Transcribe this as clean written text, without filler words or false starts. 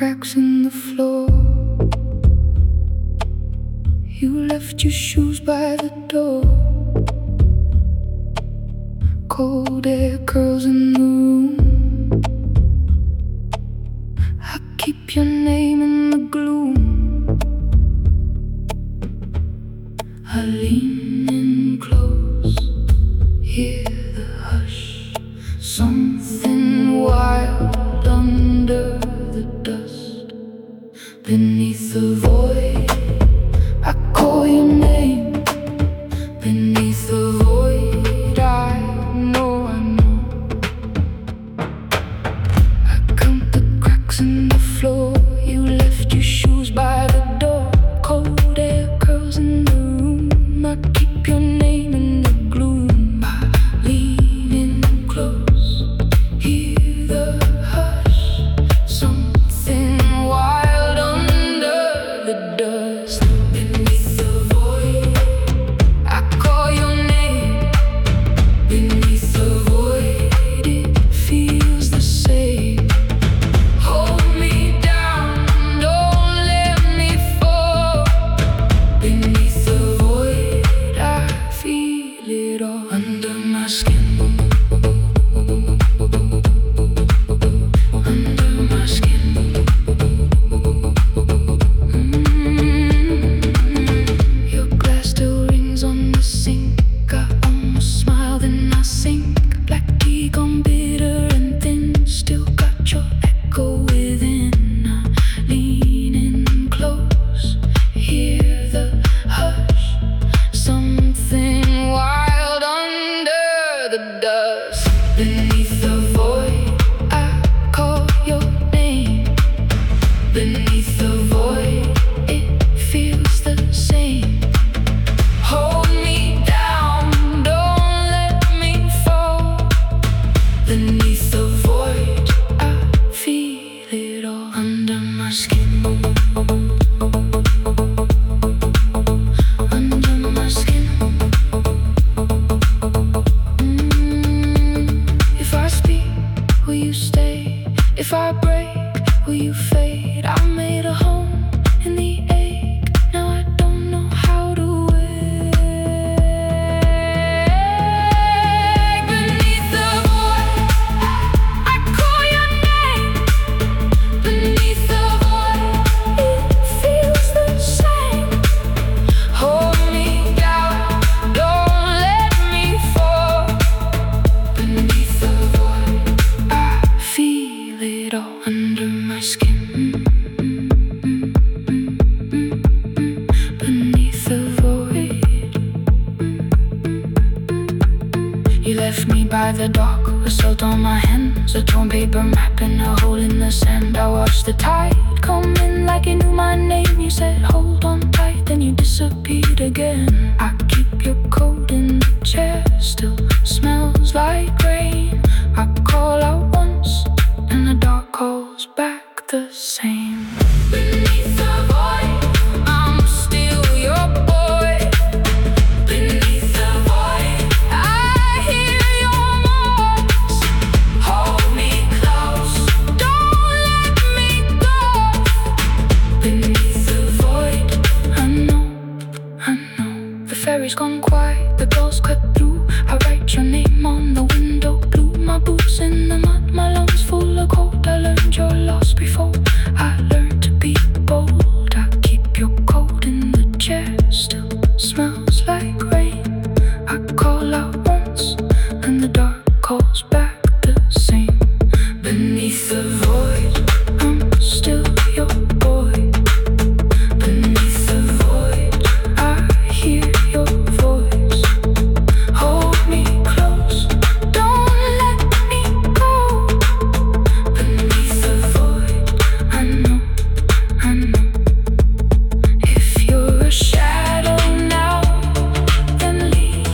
cracks in the floor. You left your shoes by the door. Cold air curls in the room. I keep your name in the gloom. I lean in close, hear the hush. Something wild under the dust. Beneath the void, I call your name. Beneath the void, I know. I count the cracks in the floor. You left your shoes by the door. Cold air curls in the room. I keep your name in the gloom. I lean in close, hear the hush. Something wild under the dust. Beneath the void, I call your name. Beneath the void, it feels the same. Hold me down, don't let me fall. Beneath the void, I feel it all under my skin. Under my skin. Your glass still rings on the sink. I almost smile, then I sink. Black tea gone bitter and thin. Still got your echo within. I lean in close, hear the hush. Something wild under the dust. Beneath the void, I call your name. Beneath the void, it feels the same. Hold me down, don't let me fall. Beneath the void, I feel it all under my skin. Under my skin. If I speak, will you stay? If I break, will you fade? I made a home in the ache. Now I don't know how to wake. Beneath the void, I call your name. Beneath the void, it feels the same. Hold me down, don't let me fall. Beneath the void, I feel it all under my skin. Beneath the void. You left me by the dock with salt on my hands, a torn paper map and a hole in the sand. I watched the tide come in like you knew my name. You said hold on tight, then you disappeared again. I keep your coat in the chair, still smells like rain. I call out once and the dark calls back the same. Beneath the void, I'm still your boy. Beneath the void, I hear your voice. Hold me close, don't let me go. Beneath the void, I know. The ferry's gone quiet, the gulls cut through. I write your name on the window blue. My boots in the mud, my lungs full of cold. I learned your loss before I learned to be bold. I keep your coat in the chair, still smells like rain. I call out once and the dark calls back the same. Beneath the void.